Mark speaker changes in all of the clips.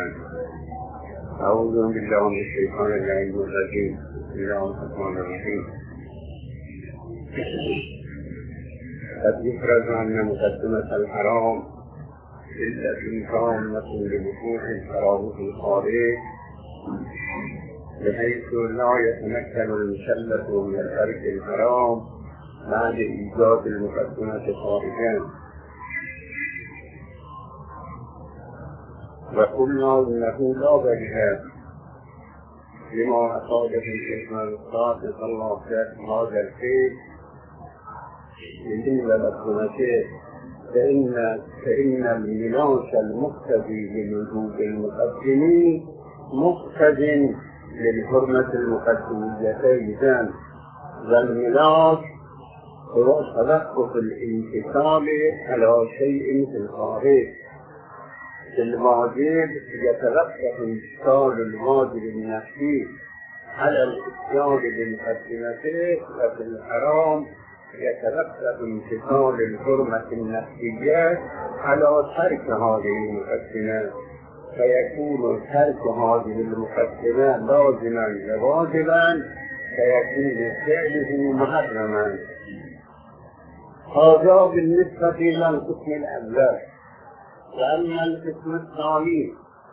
Speaker 1: أعوذ بالله من الشيطان الرجيم. بسم الله الرحمن الرحيم. قد يفرض أن مقدمة الحرام علة تامة لوقوع الحرام في الخارج، بحيث لا يتمكن المكلف من ترك الحرام بعد إيجاد المقدمة خارجا. وقلنا إنه لا بديل لما أصاب في الحكمة الصادق صلى الله عليه وسلم هذا الخير من المقدمته، فإن الميراث المقتضي لوجود المقدمين مقتض للحرمة المقدميتين، والميراث هو توقف الانفصال على شيء في الخارج. في الواجب يتوقف انفصال الواجب النفسي على الاتيان بالمقدمته، وفي الحرام يتوقف انفصال الحرمة النفسية على ترك هذه المقدمة، فيكون ترك هذه المقدمة لازما وواجبا، فيكون فعله محرما. هذا بالنسبة إلى القسم الأول. وأما القسم الثاني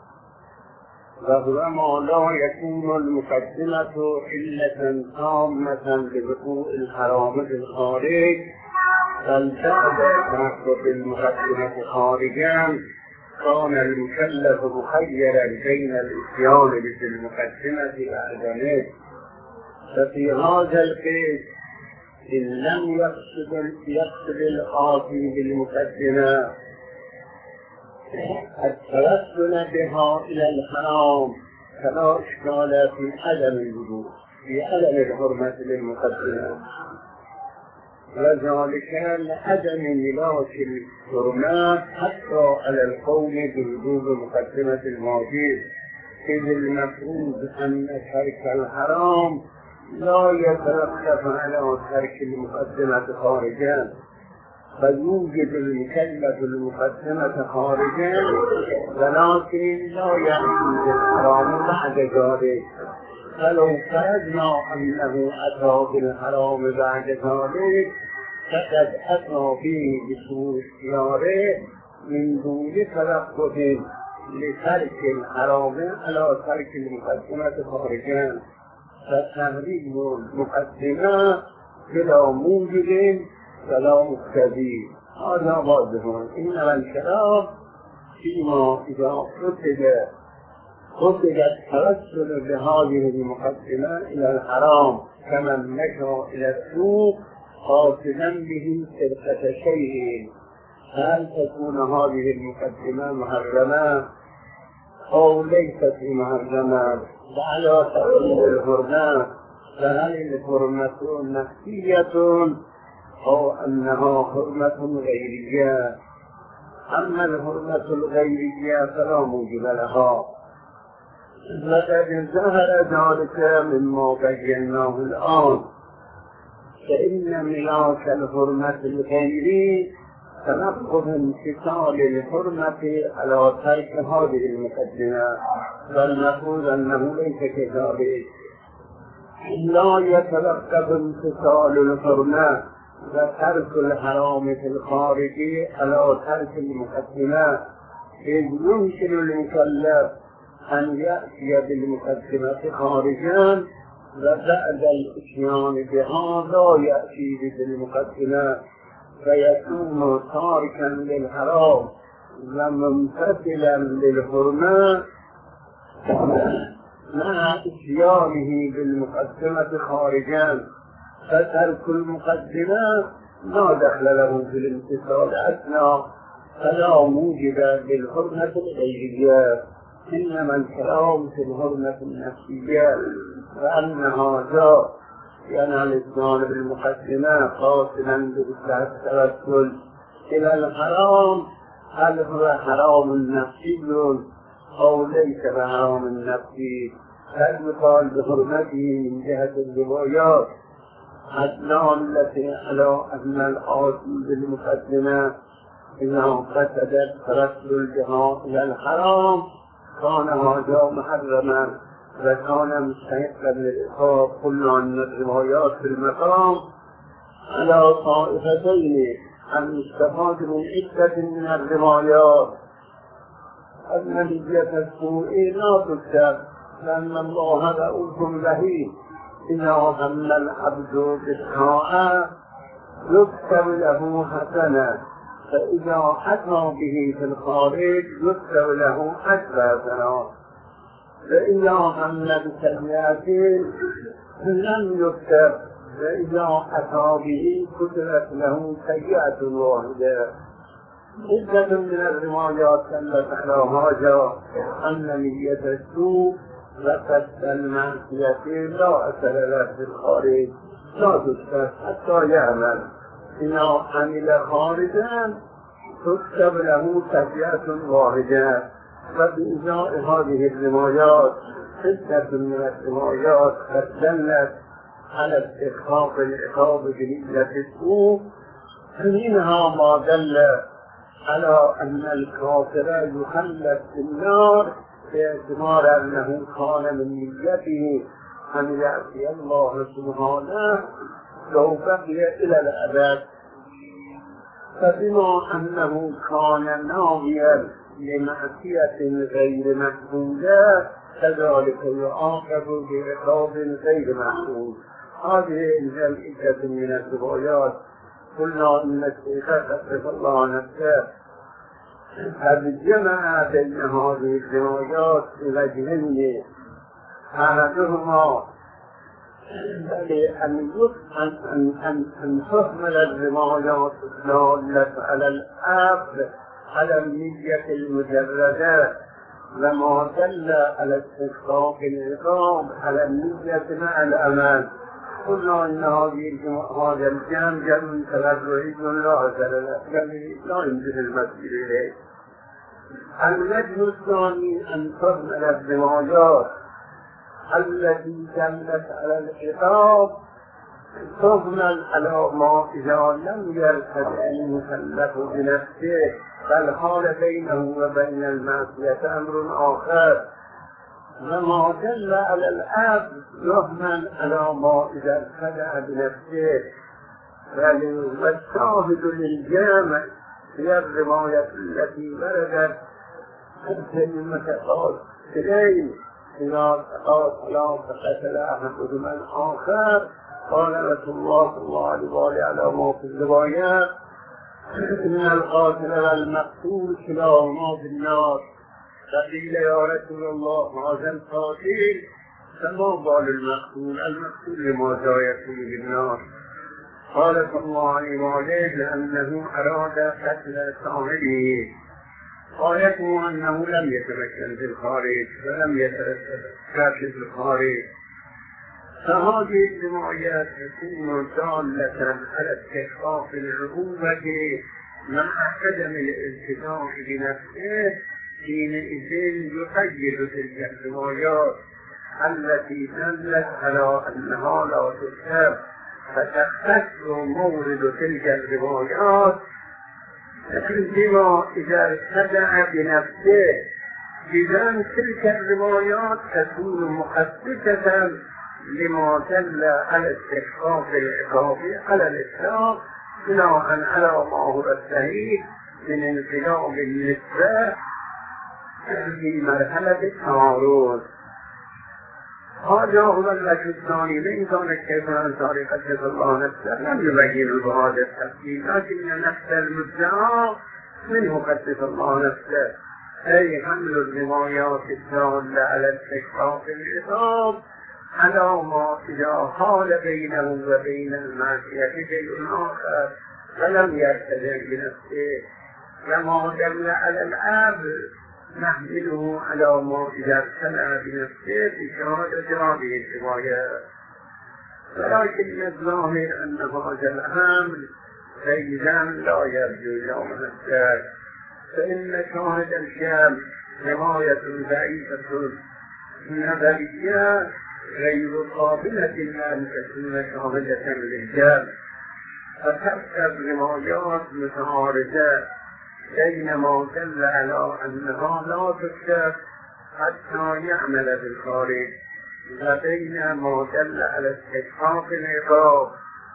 Speaker 1: وهو ما لا يكون المقدمة علة تامة لوقوع الحرام في الخارج، بل بعد تحقق المقدمة خارجا كان المكلف مخيرا بين الاتيان بالمقدمة وعدمه. ففي هذا القسم إن لم يقصد القاضي بالمقدمة التوسل بها إلى الحرام، فلا إشكال في عدم الوجود، في عدم الحرمة للمقدمة، وذلك لعدم ملاك الحرمات حتى على القول بوجود مقدمة الواجب، إذ المفروض أن ترك الحرام لا يتوقف على ترك المقدمة خارجا، بل يوجد المكلف المقدمة خارجا، ولكن لا يعيد الحرام بعد ذلك. فلو فرضنا أنه أتى بالحرام بعد ذلك فقد أتى به بسوء اختياره من دون توقف لترك الحرام على ترك المقدمة خارجا، فتحريم المقدمة بلا موجب فلا مقتضي. هذا واضح. إنما الكلام فيما إذا قصد التوسل بهذه المقدمة إلى الحرام كمن مشى إلى السوق قاصدا به سرقة شيء، هل تكون هذه المقدمة محرمة أو ليست محرمة؟ وعلى تقييد الحرمة، فهل الحرمة نفسية أو أنها حرمة غيرية؟ أما الحرمة الغيرية فلا موجب لها، لقد ظهر ذلك مما بيناه الآن. فإن ملاك الحرمة الغيري تنقض انفصال الحرمة على ترك هذه المقدمة، فالمفروض أنه ليس كذلك. لا يتوقف انفصال الحرمة وترك الحرام في الخارج على ترك المقدمة، إذ يمكن للمكلف أن يأتي بالمقدمة خارجا وبعد الإتيان بها لا يأتي بالمقدمة، فيكون تاركا للحرام وممتثلا للحرمة مع إتيانه بالمقدمة خارجا. فترك المقدمة لا دخل له في الامتثال أثناء، فلا موجب للحرمة الغيرية، إنما الكلام في الحرمة النفسية، وأن هذا ينال الإتيان بالمقدمة قاصدا بإصلاح التوسل إلى الحرام، هل هو حرام نفسي أو ليس بحرام نفسي؟ هل يقال بحرمته من جهة الروايات حتى التي على أن الأصل بالمقدمة إذا قصدت ترسل الجهاد إلى الحرام كان هذا محرما وكان مستحقا للعقاب. قلنا أن الروايات في المقام على طائفتين، المستفاد من عدة من الروايات أن نية السوء لا تكتب، لأن الله رؤوف رحيم. إذا هم العبد بالطاعة يكتب له حسنة، فإذا أتى به في الخارج يكتب له 10 حسنات، فإذا هم بسيئات لم يكتب، فإذا أتى به كتبت له سيئة واحدة. عدة من الروايات دلت على هذا أن نية السوء وقصد المعصية لا أثر له في الخارج، لا تكتب حتى يعمل. إذا عمل خارجا تكتب له سيئة واحدة. وبإزاء هذه الروايات عدة من الروايات قد دلت على استحقاق العقاب بنية السوء، منها ما دل على أن الكافر يخلد في النار باعتبار أنه كان من نيته أن يأتي الله سبحانه لو بقي إلى الأبد، فبما أنه كان ناويا لمعصية غير مقبولة كذلك يعاقب بعقاب غير مقبول. هذه العدة من الروايات. قلنا أن الشيخ قدس الله نفسه قد جمع بين هذه الروايات بوجهين، أحدهما أن تحمل الروايات الدالة على الأب على النية المجردة، وما دل على استحقاق العقاب على النية مع الأمان. قلنا أن هذا الجمع جمع تبرعي لا أثر له، لا يمكن المسجد إليه. الوجه الثاني أن تحمل الروايات التي دلت على العقاب تحمل على ما إذا لم يرتدع المكلف بنفسه بل حال بينه وبين المعصية أمر آخر، وما دل على الأب يحمل على ما إذا ارتدع بنفسه. والشاهد للجامع هي الرواية التي وردت عن كلمة قاتلين إذا قاتلا فقتل أحدهما الآخر. قال رسول الله صلى الله عليه وسلم على ما في الروايات إن القاتل والمقتول كلاهما في النار. فقيل يا رسول الله هذا القاتل فما بال المقتول؟ المقتول لماذا يكون في النار؟ قال صلى الله عليه وسلم لأنه أراد قتل صاحبه، غايته أنه لم يتمكن في الخارج ولم يتركز في الخارج. فهذه الروايات تكون دالة على استحقاق العقوبة مع عدم الالتزام بنفسه. حينئذ يقيد تلك الروايات التي دلت على أنها لا تكتب، فتختص مورد تلك الروايات بما إذا ارتدع بنفسه. إذن تلك الروايات تكون مخصصة لما دل على استحقاق العقاب على الإطلاق بناء على ما هو الصحيح من انقلاب النسبة في مرحلة التعارض. هذا هو الوجه الثاني. وإن كان الشيخ الأنصاري قدس الله نفسه لم يبين بهذا التفصيل، لكن نفس المدعى منه قدس الله نفسه، أي حمل الروايات الدالة على استحقاق العقاب على ما إذا حال بينه وبين المعصية شيء آخر فلم يرتدع بنفسه، كما دل على الأب نحمله على ما إذا ارتدع بنفسه بشهادة هذه الروايات. ولكن الظاهر أن هذا الأمر فإذا لا يرجو يوم الساعة، فإن شاهد الشام رواية ضعيفة نظرية غير قابلة لأن تكون شاهدة للجام، فتركب روايات متعارضة بينما دل على أنها لا تكتب حتى يعمل بالخارج وبين ما دل على استحقاق العقاب،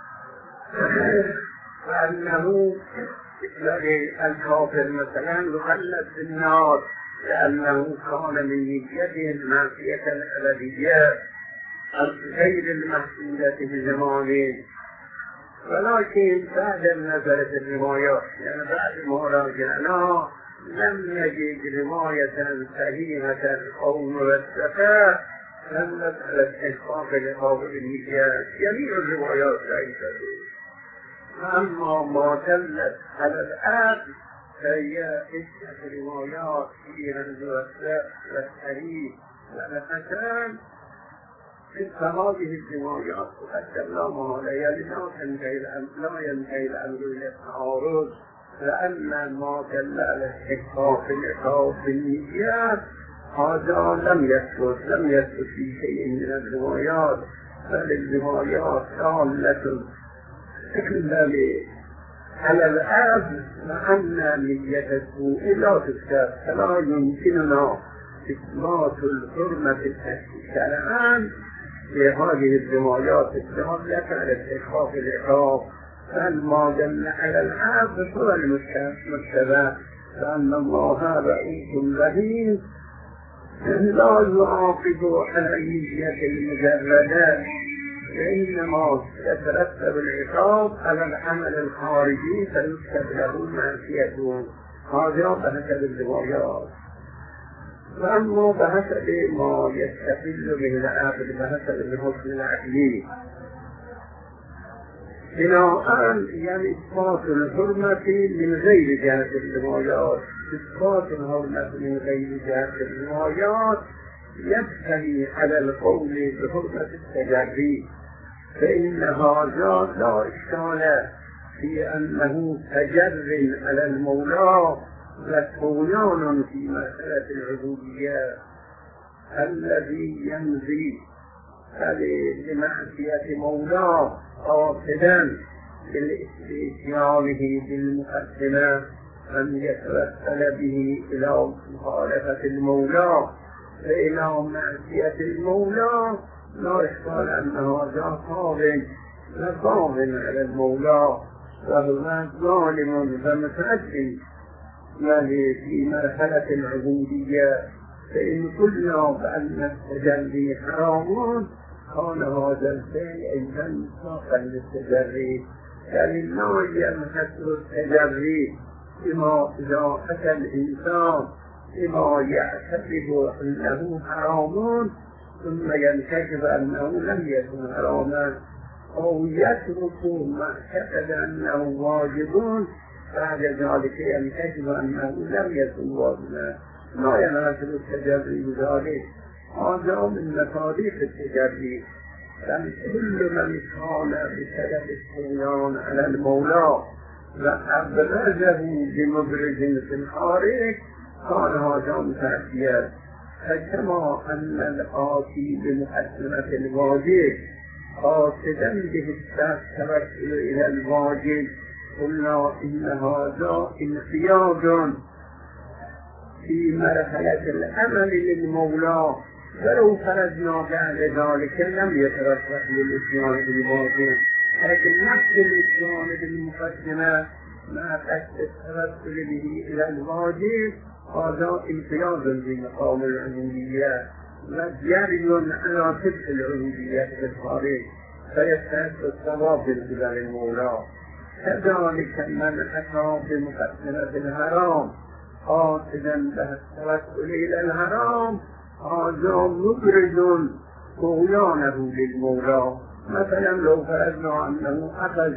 Speaker 1: فأنه الذي الكافر مثلا يخلد في النار لأنه كان من نيته المعصية الأبدية غير المحسوسة بزمانه. ولكن بعد النظر في الروايات يعني بعد ما راجعنا لم نجد رواية صحيحة أو مرتبة دلت على استحقاق العقاب بالنيات. جميع الروايات صحيحة، أما ما دلت على العدل فهي عدة روايات فيها المرتب والصحيح والحسن. في هذه الروايات قدمناها لا ينتهي الأمر إلى التعارض، لأن ما دل على استحقاق العقاب بالنيات هذا لم يثبت في شيء من الروايات، بل الروايات دالة على العدل، وأن نية السوء لا تثبت، فلا يمكننا إثبات الحرمة الشرعان في هذه الروايات الدالة على استحقاق العقاب، بل ما دل على العدل هو المتبع، لأن الله رؤوف رحيم لا يعاقب على النية المجردة، وإنما يترتب العقاب على العمل الخارجي فيكتب له معصيته. هذا بحسب الروايات. وأما بحسب ما يستقل به العقل بحسب الحكم العقلي بناء يعني إثبات الحرمة من غير جهة الروايات. إثبات الحرمة من غير جهة الروايات يبتني على القول بحرمة التجري، فإن هذا لا إشكال في أنه تجر على المولى وطغيان في مسألة العبودية الذي يمضي لمعصية مولاه قاصدا بإتيانه بالمقدمة أن يتوسل به إلى مخالفة المولى فإلى معصية المولى، لا إشكال أن هذا طاغٍ على المولى وهو ظالم ومتعدي يعني في مرحلة العبودية. فإن قلنا بأن التجري حرام كان هذا الفعل أيضا مطلقا للتجري، يعني لا ينحصر التجري بما إذا أتى الإنسان بما يعتقد أنه حرام ثم ينكشف أنه لم يكن حراما، أو يترك ما اعتقد أنه واجب بعد ذلك ينكشف أنه لم يكن واجبا، لا ينحصر التجري بذلك. هذا من مصادق التجري، لأن كل من كان بسبب الطغيان على المولى وأبرزه بمبرز في الخارج كان هذا متعديا. فكما أن الآتي بمقدمة الواجب قاصدا به التوسل إلى الواجب قلنا إن هذا انقياد في مرحلة الأمل للمولى، ولو فرضنا بعد ذلك لم يترتب للإتيان بالواجب، لكن نفس الإتيان بالمقدمة مع قصد التوسل به إلى الواجب هذا انقياد بمقام العبودية وجري على تلك العبودية في الخارج فيستحق الثواب بالقبل المولى. كذلك من أتى بمقدمة الحرام قاصدا به التوسل إلى الحرام هذا مبرز طغيانه للمولى. مثلا لو فرضنا أنه أخذ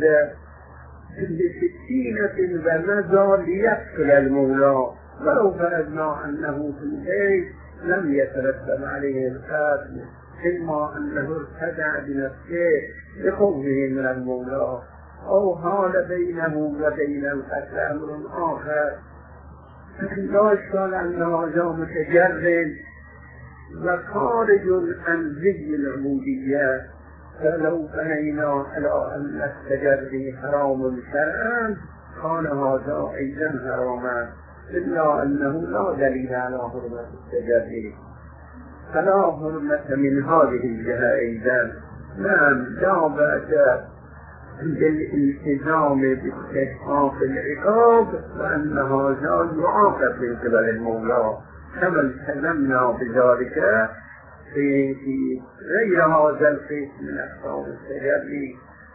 Speaker 1: بسكينة ومضى ليقتل المولى، ولو فرضنا أنه في البيت لم يترتب عليه القتل، إما أنه ارتدع بنفسه لخوفه من المولى، أو حال بينه وبين القتل أمر آخر، لا إشكال أن هذا متجرد وخارج عن زي العبودية. فلو بنينا على أن التجري حرام شرعا كان هذا أيضا حراما، إلا أنه لا دليل على حرمة التجري، فلا حرمة من هذه الجهة أيضا. نعم، لا بأس بالالتزام باستحقاق العقاب، وأن هذا يعاقب من قبل المولى كما التزمنا بذلك في غير هذا القسم من أقسام التجري.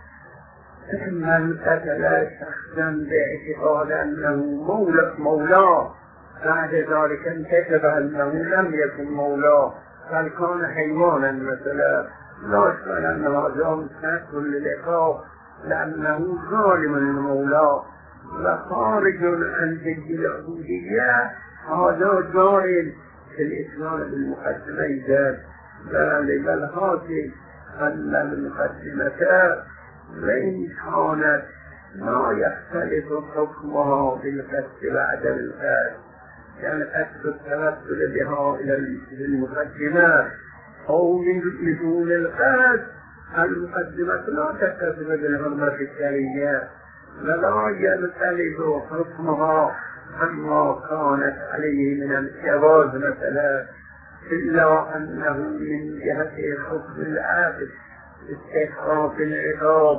Speaker 1: من قتل شخصا باعتقاد أنه مولاه بعد ذلك انكشف أنه لم يكن مولاه بل كان حيوانا مثلا، لا أشكال أن هذا مستحق للعقاب لأنه ظالم لمولاه وخارج عن جد العبودية. هذا جائز في الإسلام بالمقدمة ذات، بل الحاصل أن المقدمة وإن كانت ما يختلف حكمها بالقصد بعد القصد، يعني قصد التوسل بها إلى المقدمات أو من دون القصد، المقدمة لا تتصف بالحرمة الشرعية ولا يختلف حكمها عما كانت عليه من الجواز مثلا، إلا أنه من جهة حكم العاقل استحقاق العقاب،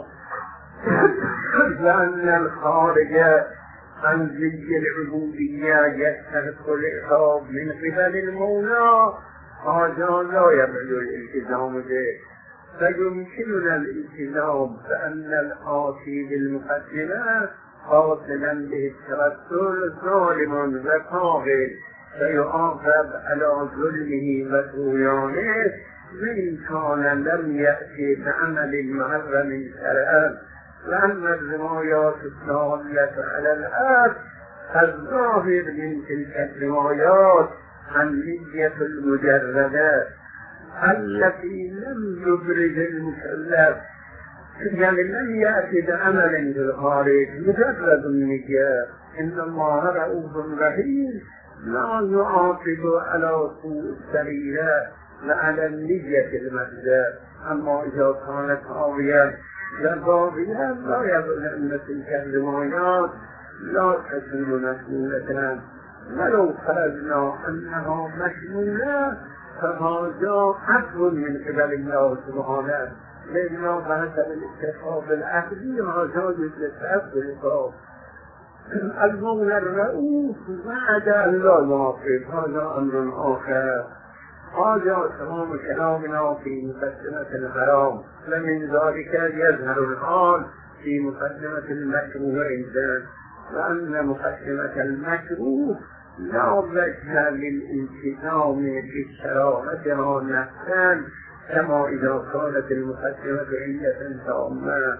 Speaker 1: لأن الخارج عن زي العبودية يستحق العقاب من قبل المولى، هذا لا يبعد الالتزام به. فيمكننا الالتزام بأن الآتي بالمقدمات قاصدا به التوسل ظالم وطاغٍ فيعاقب على ظلمه وطغيانه، وإن كان لم يأتي بعمل محرم شرعا، لأن الروايات الدالة على الآت الظاهر من تلك الروايات النية المجردة التي لم يبرز المكلف، يعني لم يأتي بعمل في الخارج، مجرد النية. إن الله رؤوف رحيم لا يعاقب على سوء السريرة وعلى النية المحضة. أما إذا كانت هاوية للباغية لا يظن أن تلك الروايات لا تكون مشمولة، ولو فرضنا أنها مشمولة فهذا عفو من قبل الله سبحانه، لأنه بحث الاستحقاق العقدي هذا يتلفظ بالعقاب. المولى الرؤوف بعد أن لا يعاقب هذا أمر آخر. هذا تمام كلامنا في مقدمة الحرام، ومن ذلك يظهر الحال في مقدمة المكروه أيضا، وأن مقدمة المكروه لا وجه للالتزام بالشرائع نفسا كما إذا كانت المقدمة علة تامة،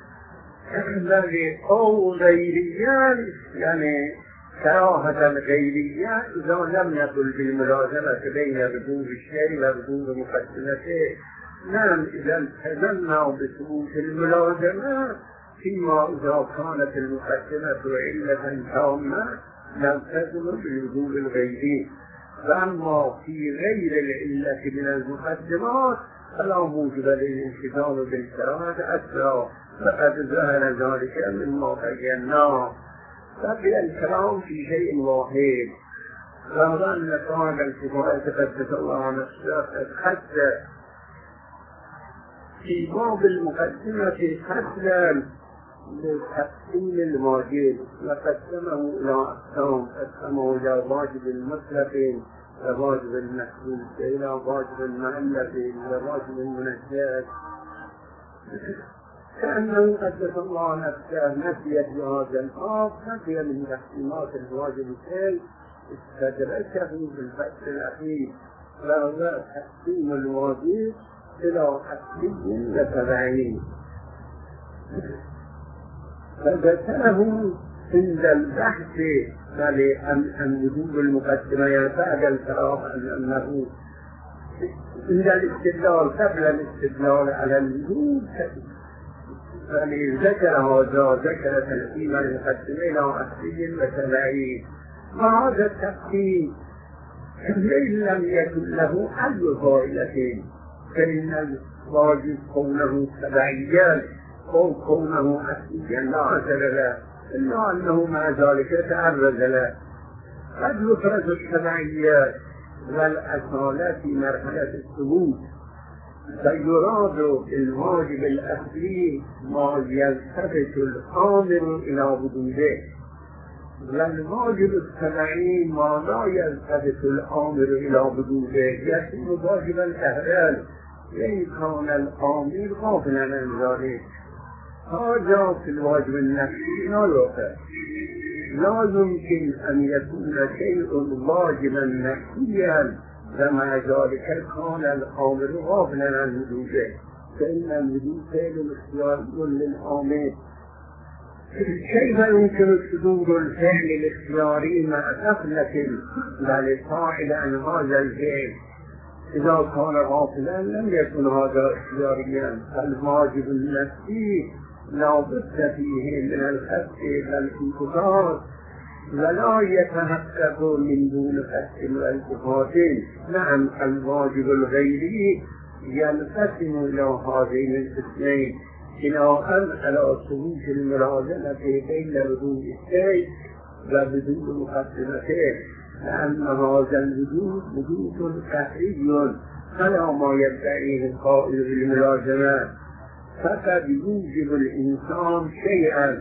Speaker 1: الذي أو غيريا يعني كراهة الغيرية إذا لم يكن بالملازمة بين ردود الشيء وردود مقدمته. نعم، إذا التزمنا بثبوت الملازمة فيما إذا كانت المقدمة علة تامة نلتزم بالوجوب الغيبي، وأما في غير العلة من المقدمات فلا موجب للالتزام بالكراهة أسرى، فقد ظهر ذلك مما بيناه. فبقي الكلام في شيء واحد، وهو أن صاحب الفقهاء تقدس الله نفسه قد حث في باب المقدمة حثا لتقسيم الواجب وقسمه إلى أقسام، قسمه إلى واجب المطلق وواجب المحدود إلى واجب المعلق إلى واجب المنجات، كأنه قدس الله نفسه نسيت بهذا الباب، نسي من تقسيمات الواجب شيء استدركه بالفصل الأخير، وهو تقسيم الواجب إلى أصلي وتبعي، فذكره عند البحث عن وجوب المقدمة بعد الكراهة أنه عند الاستدلال قبل الاستدلال على الوجوب، ذكر هذا ذكر تقسيم المقدمة إلى أصلي وتبعي، وهذا التقسيم إن لم يكن له أي فائدة، فإن الواجب كونه تبعيا أو كونه أصليا لا أثر له، إلا أنه مع ذلك تعرض له، قد يفرز التبعية والأصالة في مرحلة الثبوت، فيراد الواجب الأصلي ما يلتفت الآمر إلى وجوده، والواجب التبعي ما لا يلتفت الآمر إلى وجوده يكون واجبا أهلا وإن كان الآمر غافلا عن ذلك. هذا في الواجب النفسي لا يوقع. لا يمكن أن يكون شيء واجبا نفسيا ومع ذلك كان الآمر غافلا عن وجوده، فإن الوجود فعل اختياري للآمر. كيف يمكن صدور الفعل الاختياري مع غفلة للفاعل عن هذا الفعل؟ إذا كان غافلا لم يكن هذا اختياريا، فالواجب النفسي لا بد فيه من الخط والانتقاد، ولا يتحقق من دون خط والانتقاد. نعم الواجب الغيري ينقسم إلى هذين القسمين بناء على ثبوت الملازمة بين وجود الشيء وبدون مقدمته، لأن هذا الوجود وجود قهري على ما يدعيه القائل بالملازمة، فقد يوجب الإنسان شيئا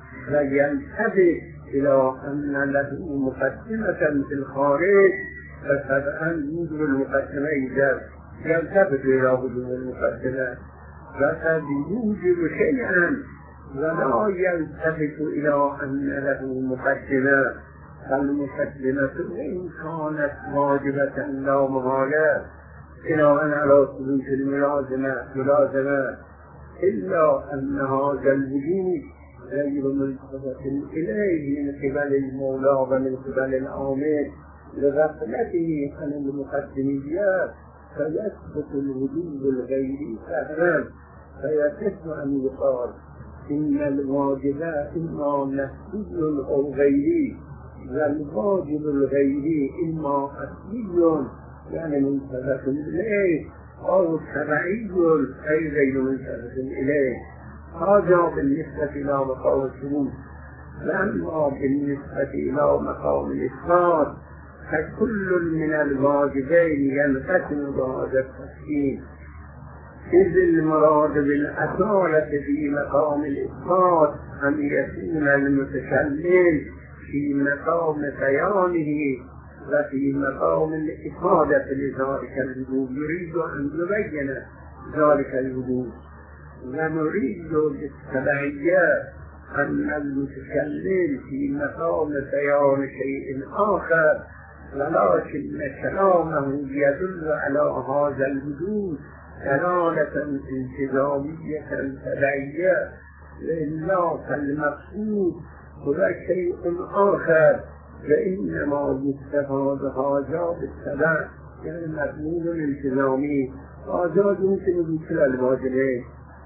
Speaker 1: ويلتفت إلى أن له مقدمة في الخارج، فطبعا يوجب المقدمة إذا يلتفت إلى وجود المقدمة، وقد يوجب شيئا ولا يلتفت إلى أن له مقدمة، فالمقدمة إن كانت واجبة لا محالة بناء على ثبوت الملازمة، إلا أن هذا الوجود غير منتبه إليه من قبل المولى ومن قبل الآمر لغفلته عن المقدميات، فيثبت الوجود الغيري فهما، فيصح أن يقال إن الواجب إما نفسي أو غيري، والواجب الغيري إما أصلي يعني منتبه إليه أو تبعي أي غير منتبه إليه. هذا بالنسبة إلى مقام الثبوت. لأما بالنسبة إلى مقام الإثبات فكل من الواجبين ينقسم بهذا التقسيم، إذ المراد بالأصالة في مقام الإثبات أن يكون المتكلم في مقام بيانه وفي مقام الإفادة لذلك الوجود، يريد أن يبين ذلك الوجود، ونريد بالتبعية أن المتكلم في مقام بيان شيء آخر، ولكن كلامه يدل على هذا الوجود دلالة انتظامية تبعية، لأن فالمقصود هو شيء آخر، فإنما يستفاد هذا بالتبع يعني مضمون انتظامي. هذا يمكن بكل الواجبين،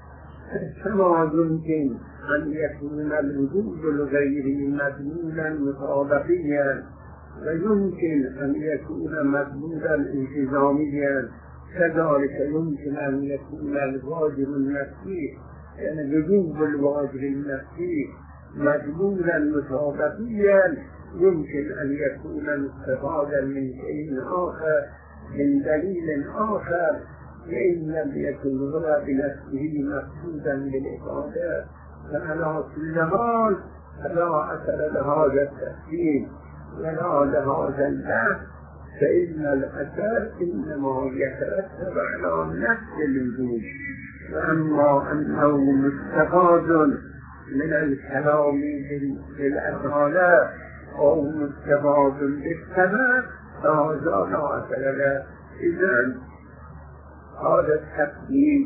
Speaker 1: كما يمكن أن يكون الوجود الغيري مضمونا مطابقيا، ويمكن أن يكون مضمونا انتظاميا، كذلك يمكن أن يكون الواجب النفسي يعني وجوب الواجب النفسي مضمونا مطابقيا، يمكن أن يكون مستفادا من شيء آخر من دليل آخر، وإن لم يكن هو بنفسه مقصودا بالإفادة، فعلى كل حال فلا أثر لهذا التقسيم ولا لهذا البحث، فإن الأثر إنما يترتب على نفس الوجود، وأما أنه مستفاد من الكلام بالأصالة أو مستفاد بالسماء فهذا لا أثر له. إذن هذا التقسيم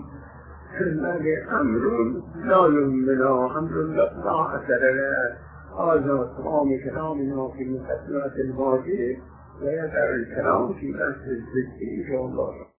Speaker 1: أمر لا يهمنا، أمر لا أثر له. هذا تمام كلامنا في مقدمة الواجب، ويدع الكلام في بحث الجزء إن شاء الله.